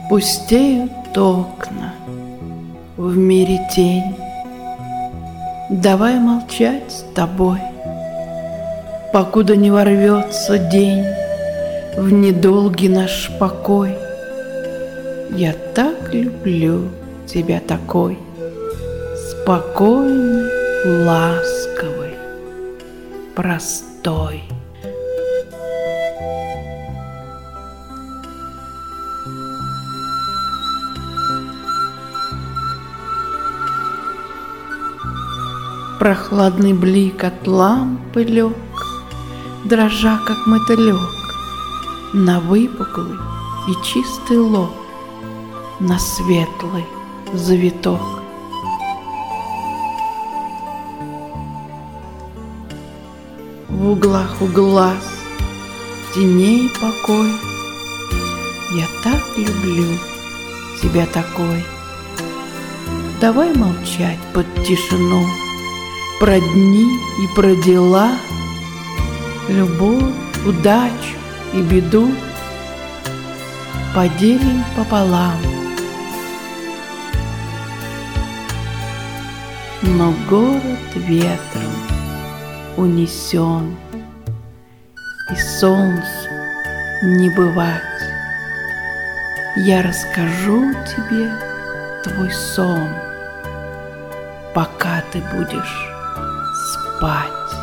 Пустеют окна, в мире тень. Давай молчать с тобой, покуда не ворвется день в недолгий наш покой. Я так люблю тебя такой, спокойный, ласковый, простой. Прохладный блик от лампы лег, дрожа, как мотылек, на выпуклый и чистый лоб, на светлый завиток. В углах у глаз теней покой. Я так люблю тебя такой. Давай молчать под тишину про дни и про дела, любовь, удачу и беду поделим пополам. Но город ветром унесен, и солнцу не бывать. Я расскажу тебе твой сон, пока ты будешь спать.